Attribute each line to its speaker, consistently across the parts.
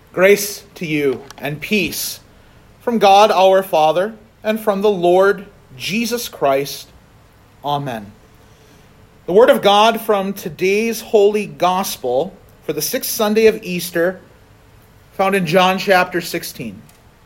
Speaker 1: Grace to you and peace from God our Father and from the Lord Jesus Christ. Amen. The Word of God from today's Holy Gospel for the 6th Sunday of Easter, found in John chapter 16.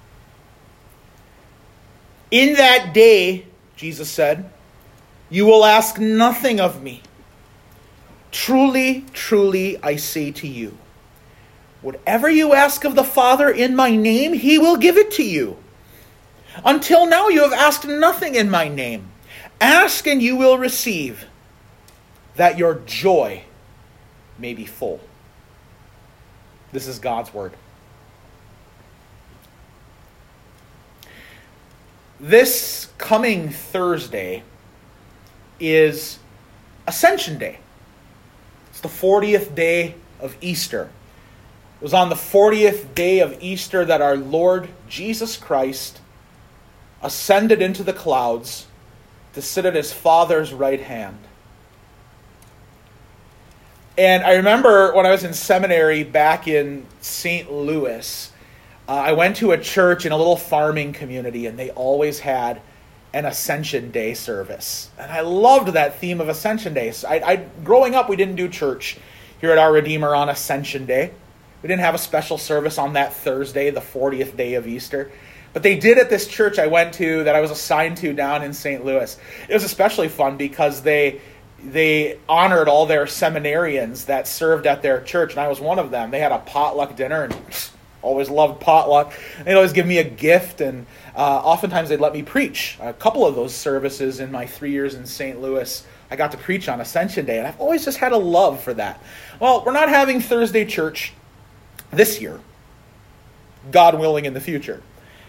Speaker 1: In that day, Jesus said, you will ask nothing of me. Truly, truly, I say to you, whatever you ask of the Father in my name, he will give it to you. Until now you have asked nothing in my name. Ask and you will receive, that your joy may be full. This is God's word. This coming Thursday is Ascension Day. It's the 40th day of Easter. It was on the 40th day of Easter that our Lord Jesus Christ ascended into the clouds to sit at his Father's right hand. And I remember when I was in seminary back in St. Louis, I went to a church in a little farming community, and they always had an Ascension Day service. And I loved that theme of Ascension Day. So growing up, we didn't do church here at Our Redeemer on Ascension Day. We didn't have a special service on that Thursday, the 40th day of Easter. But they did at this church I went to that I was assigned to down in St. Louis. It was especially fun because they honored all their seminarians that served at their church, and I was one of them. They had a potluck dinner, and always loved potluck. They'd always give me a gift, and oftentimes they'd let me preach. A couple of those services in my 3 years in St. Louis, I got to preach on Ascension Day, and I've always just had a love for that. Well, we're not having Thursday church this year, God willing in the future.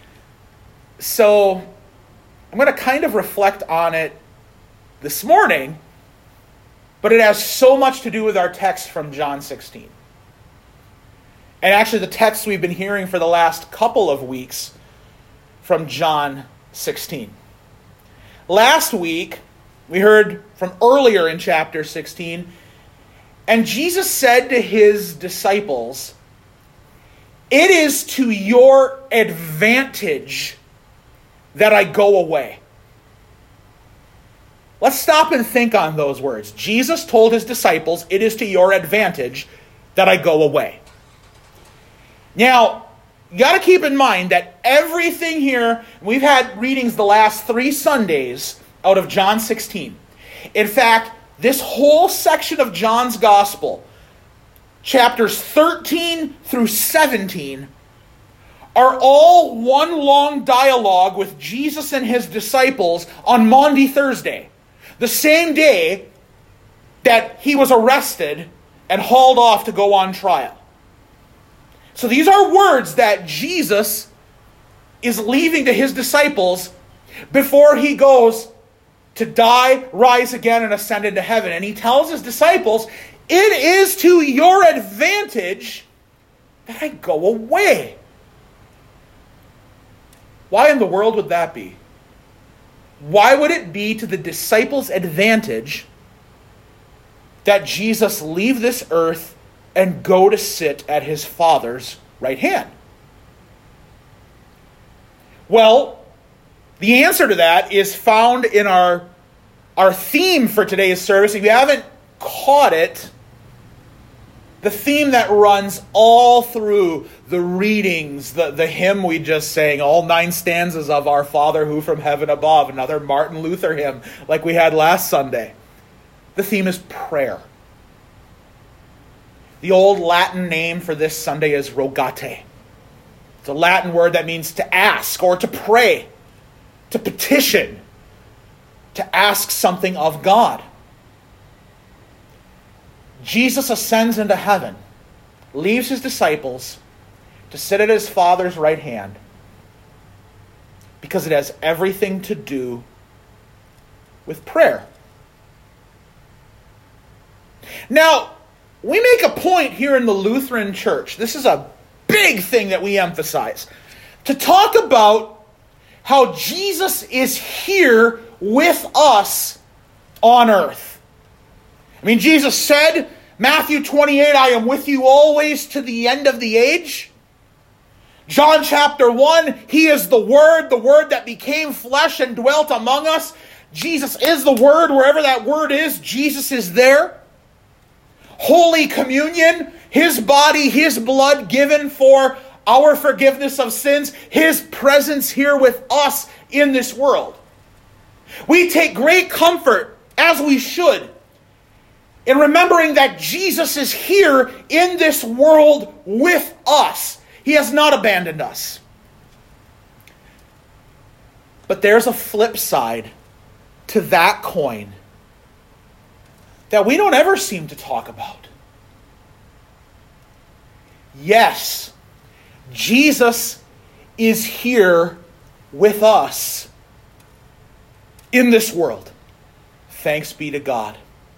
Speaker 1: So I'm going to kind of reflect on it this morning, but it has so much to do with our text from John 16. And actually the text we've been hearing for the last couple of weeks from John 16. Last week, we heard from earlier in chapter 16, and Jesus said to his disciples, it is to your advantage that I go away. Let's stop and think on those words. Jesus told his disciples, it is to your advantage that I go away. Now, you got to keep in mind that everything here, we've had readings the last 3 Sundays out of John 16. In fact, this whole section of John's Gospel, chapters 13 through 17, are all one long dialogue with Jesus and his disciples on Maundy Thursday, the same day that he was arrested and hauled off to go on trial. So these are words that Jesus is leaving to his disciples before he goes to die, rise again, and ascend into heaven. And he tells his disciples, it is to your advantage that I go away. Why in the world would that be? Why would it be to the disciples' advantage that Jesus leave this earth and go to sit at his Father's right hand? Well, the answer to that is found in our theme for today's service. If you haven't caught it, the theme that runs all through the readings, the hymn we just sang, all 9 stanzas of Our Father who from heaven above, another Martin Luther hymn like we had last Sunday. The theme is prayer. The old Latin name for this Sunday is rogate. It's a Latin word that means to ask or to pray, to petition, to ask something of God. Jesus ascends into heaven, leaves his disciples to sit at his Father's right hand because it has everything to do with prayer. Now, we make a point here in the Lutheran Church, this is a big thing that we emphasize, to talk about how Jesus is here with us on earth. I mean, Jesus said, Matthew 28, I am with you always to the end of the age. John chapter 1, he is the Word that became flesh and dwelt among us. Jesus is the Word. Wherever that Word is, Jesus is there. Holy Communion, his body, his blood given for our forgiveness of sins, his presence here with us in this world. We take great comfort, as we should, in remembering that Jesus is here in this world with us. He has not abandoned us. But there's a flip side to that coin that we don't ever seem to talk about. Yes, Jesus is here with us in this world. Thanks be to God.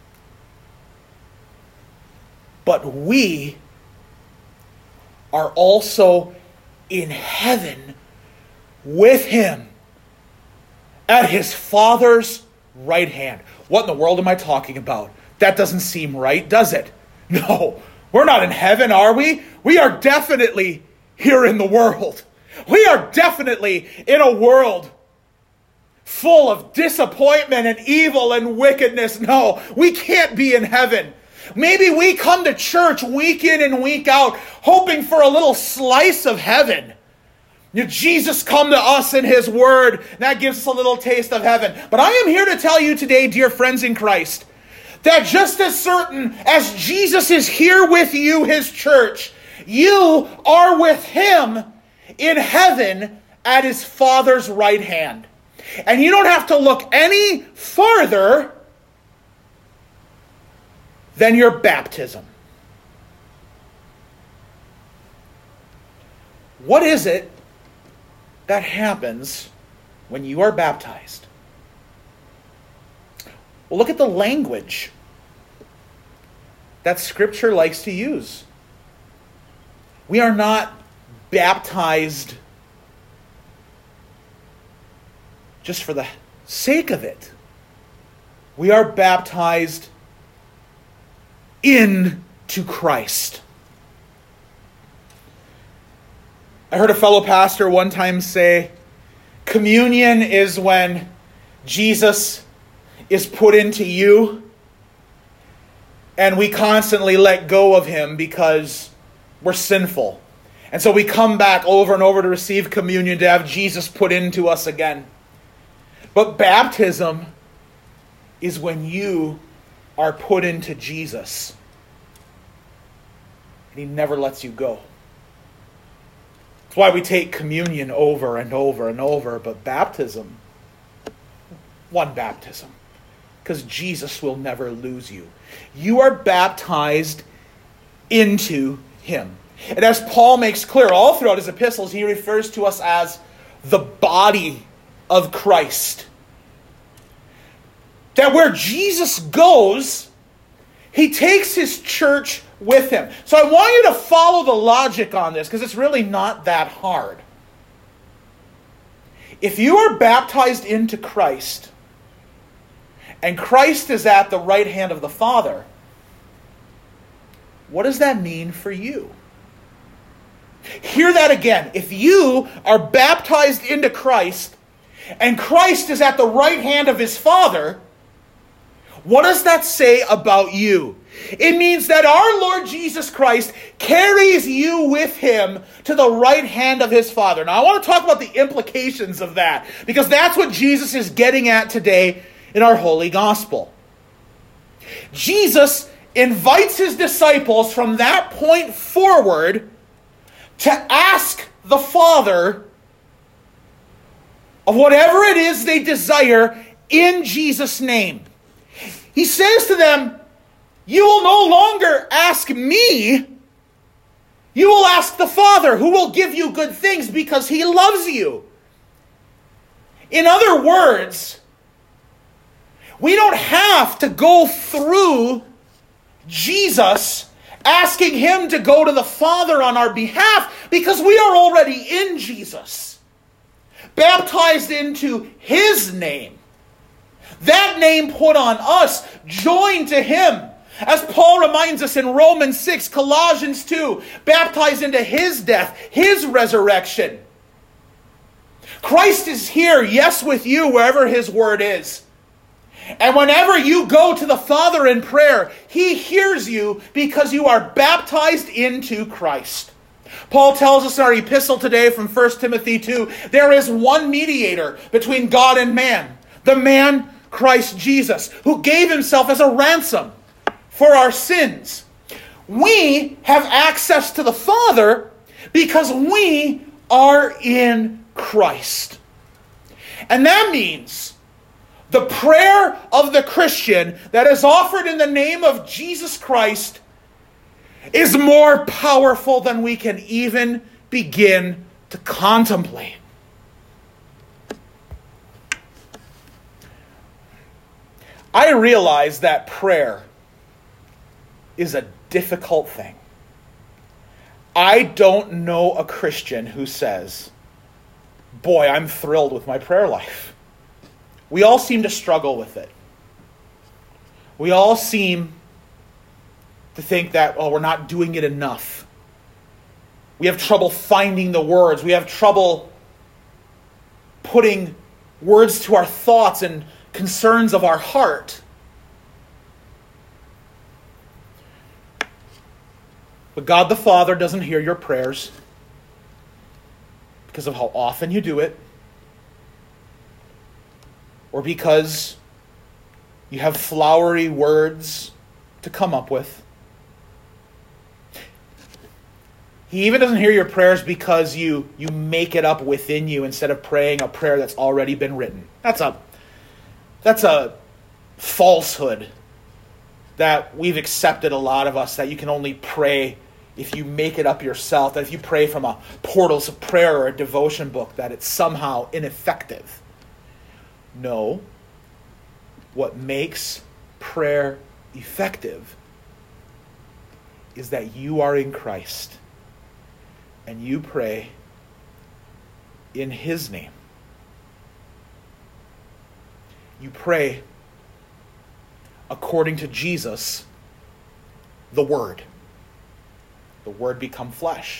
Speaker 1: But we are also in heaven with him at his Father's right hand. What in the world am I talking about? That doesn't seem right, does it? No, we're not in heaven, are we? We are definitely here in the world. We are definitely in a world full of disappointment and evil and wickedness. No, we can't be in heaven. Maybe we come to church week in and week out hoping for a little slice of heaven. Jesus come to us in his word. That gives us a little taste of heaven. But I am here to tell you today, dear friends in Christ, that just as certain as Jesus is here with you, his church, you are with him in heaven at his Father's right hand. And you don't have to look any farther than your baptism. What is it that happens when you are baptized? Well, look at the language that Scripture likes to use. We are not baptized just for the sake of it. We are baptized into Christ. I heard a fellow pastor one time say, communion is when Jesus is put into you and we constantly let go of him because we're sinful. And so we come back over and over to receive communion to have Jesus put into us again. But baptism is when you are put into Jesus. And he never lets you go. That's why we take communion over and over and over. But baptism, one baptism. Because Jesus will never lose you. You are baptized into him. And as Paul makes clear all throughout his epistles, he refers to us as the body of Christ. That where Jesus goes, he takes his church with him. So I want you to follow the logic on this, because it's really not that hard. If you are baptized into Christ, and Christ is at the right hand of the Father, what does that mean for you? Hear that again. If you are baptized into Christ, and Christ is at the right hand of his Father, what does that say about you? It means that our Lord Jesus Christ carries you with him to the right hand of his Father. Now, I want to talk about the implications of that, because that's what Jesus is getting at today in our Holy Gospel. Jesus invites his disciples from that point forward to ask the Father of whatever it is they desire in Jesus' name. He says to them, you will no longer ask me, you will ask the Father, who will give you good things because he loves you. In other words, we don't have to go through Jesus asking him to go to the Father on our behalf, because we are already in Jesus, baptized into his name. That name put on us, joined to him, As Paul reminds us in Romans 6, Colossians 2, baptized into his death, his resurrection. Christ is here, yes, with you, wherever his word is. And whenever you go to the Father in prayer, he hears you because you are baptized into Christ. Paul tells us in our epistle today from 1 Timothy 2, there is one mediator between God and man, the man Christ Jesus, who gave himself as a ransom for our sins. We have access to the Father because we are in Christ. And that means the prayer of the Christian that is offered in the name of Jesus Christ is more powerful than we can even begin to contemplate. I realize that prayer is a difficult thing. I don't know a Christian who says, boy, I'm thrilled with my prayer life. We all seem to struggle with it. We all seem to think that, we're not doing it enough. We have trouble finding the words. We have trouble putting words to our thoughts and concerns of our heart. But God the Father doesn't hear your prayers because of how often you do it, or because you have flowery words to come up with. He even doesn't hear your prayers because you make it up within you instead of praying a prayer that's already been written. That's a falsehood that we've accepted, a lot of us, that you can only pray if you make it up yourself, that if you pray from a Portals of Prayer or a devotion book, that it's somehow ineffective. No. What makes prayer effective is that you are in Christ and you pray in his name. You pray according to Jesus, the Word. The Word become flesh.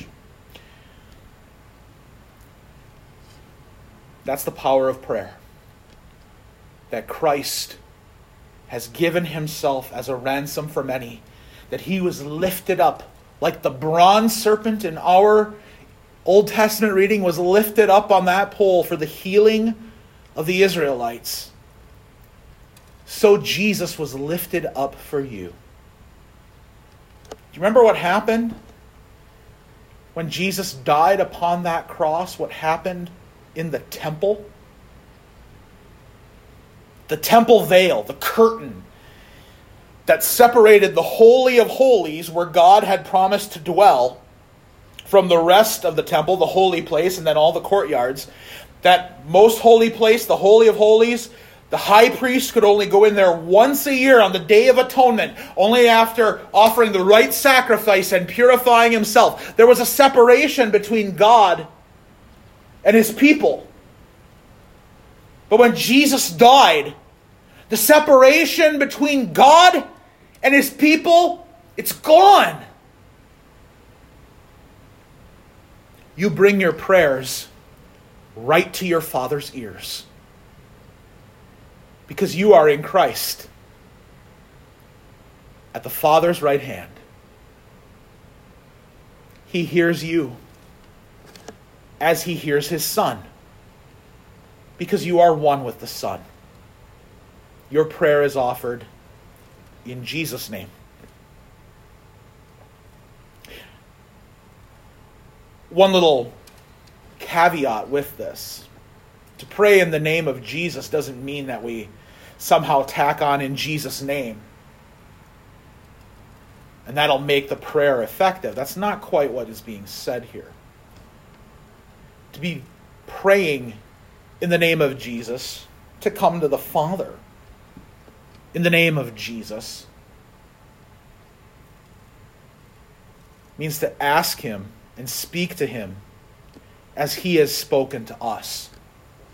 Speaker 1: That's the power of prayer. That Christ has given himself as a ransom for many. That he was lifted up like the bronze serpent in our Old Testament reading was lifted up on that pole for the healing of the Israelites. So Jesus was lifted up for you. Do you remember what happened? When Jesus died upon that cross, what happened in the temple? The temple veil, the curtain that separated the Holy of Holies, where God had promised to dwell, from the rest of the temple, the holy place, and then all the courtyards. That most holy place, the Holy of Holies, the high priest could only go in there once a year on the Day of Atonement, only after offering the right sacrifice and purifying himself. There was a separation between God and his people. But when Jesus died, the separation between God and his people, it's gone. You bring your prayers right to your Father's ears. Because you are in Christ at the Father's right hand. He hears you as he hears his Son. Because you are one with the Son. Your prayer is offered in Jesus' name. One little caveat with this. To pray in the name of Jesus doesn't mean that we somehow tack on in Jesus' name. And that'll make the prayer effective. That's not quite what is being said here. To be praying in the name of Jesus, to come to the Father in the name of Jesus, means to ask him and speak to him as he has spoken to us.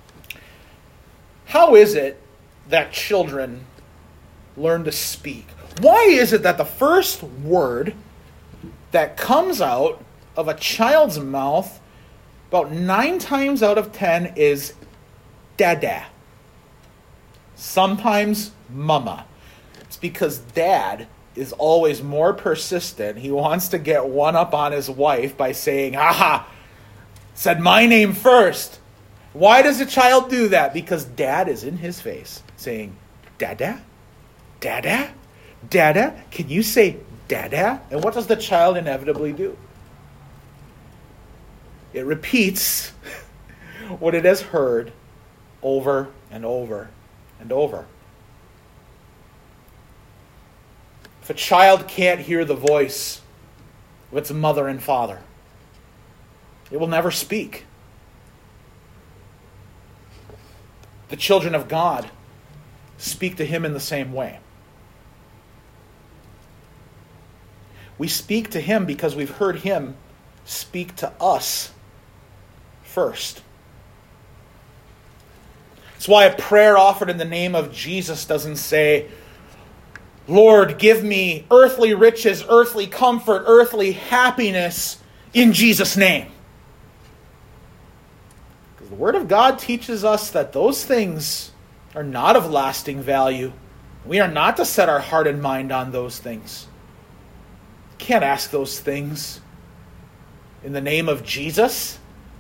Speaker 1: How is it that children learn to speak? Why is it that the first word that comes out of a child's mouth about 9 times out of 10 is dada? Sometimes mama. It's because dad is always more persistent. He wants to get one up on his wife by saying, "Aha, said my name first." Why does a child do that? Because dad is in his face saying, "Dada? Dada? Dada? Can you say dada?" And what does the child inevitably do? It repeats what it has heard over and over and over. If a child can't hear the voice of its mother and father, it will never speak. The children of God speak to him in the same way. We speak to him because we've heard him speak to us first. That's why a prayer offered in the name of Jesus doesn't say, "Lord, give me earthly riches, earthly comfort, earthly happiness in Jesus' name." Because the Word of God teaches us that those things are not of lasting value. We are not to set our heart and mind on those things. You can't ask those things in the name of Jesus.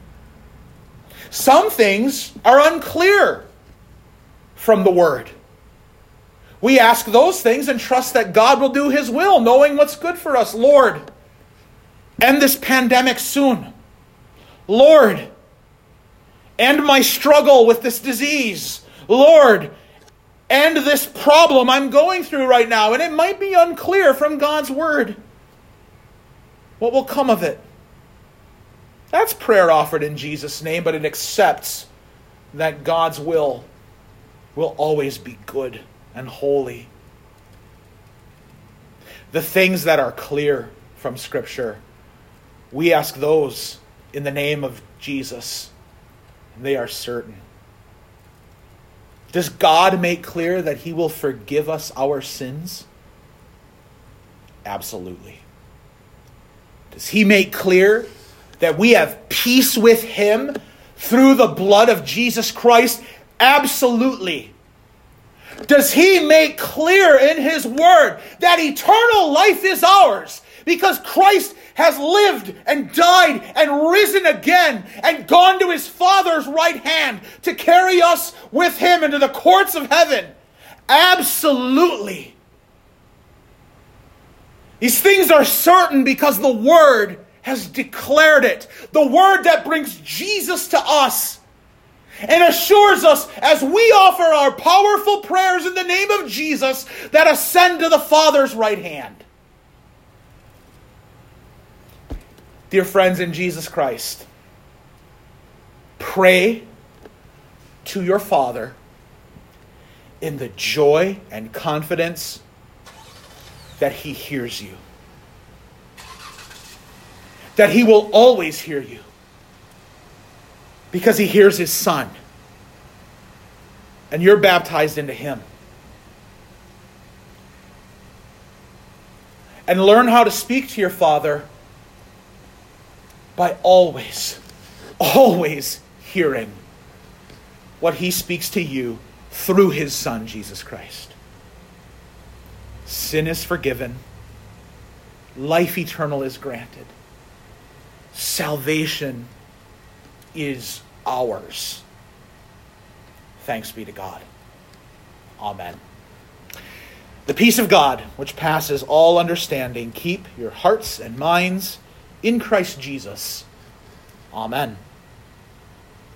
Speaker 1: Some things are unclear from the Word. We ask those things and trust that God will do His will, knowing what's good for us. Lord, end this pandemic soon. Lord, end my struggle with this disease. Lord, end this problem I'm going through right now. And it might be unclear from God's Word what will come of it. That's prayer offered in Jesus' name, but it accepts that God's will always be good and holy. The things that are clear from Scripture, we ask those in the name of Jesus, and they are certain. Does God make clear that He will forgive us our sins? Absolutely. Does He make clear that we have peace with Him through the blood of Jesus Christ? Absolutely. Does He make clear in His Word that eternal life is ours because Christ has lived and died and risen again and gone to His Father's right hand to carry us with Him into the courts of heaven? Absolutely. These things are certain because the Word has declared it. The Word that brings Jesus to us and assures us as we offer our powerful prayers in the name of Jesus that ascend to the Father's right hand. Dear friends in Jesus Christ, pray to your Father in the joy and confidence that He hears you. That He will always hear you. Because He hears His Son. And you're baptized into Him. And learn how to speak to your Father by always hearing what He speaks to you through His Son, Jesus Christ. Sin is forgiven. Life eternal is granted. Salvation is ours. Thanks be to God. Amen. The peace of God, which passes all understanding, keep your hearts and minds in Christ Jesus. Amen.